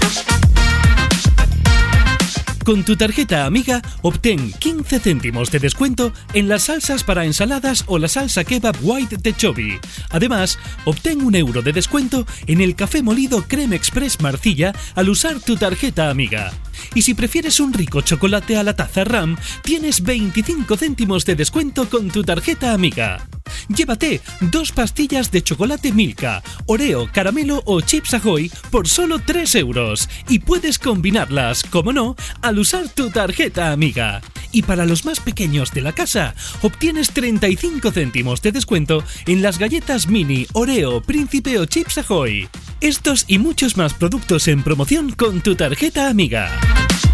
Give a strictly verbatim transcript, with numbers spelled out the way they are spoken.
Con tu tarjeta Amiga, obtén quince céntimos de descuento en las salsas para ensaladas o la salsa kebab white de Chobi. Además, obtén un euro de descuento en el café molido Creme Express Marcilla al usar tu tarjeta Amiga. Y si prefieres un rico chocolate a la taza Ram, tienes veinticinco céntimos de descuento con tu tarjeta Amiga. Llévate dos pastillas de chocolate Milka, Oreo, caramelo o Chips Ahoy por solo tres euros y puedes combinarlas, como no, al usar tu tarjeta Amiga. Y para los más pequeños de la casa, obtienes treinta y cinco céntimos de descuento en las galletas Mini, Oreo, Príncipe o Chips Ahoy. Estos y muchos más productos en promoción con tu tarjeta Amiga.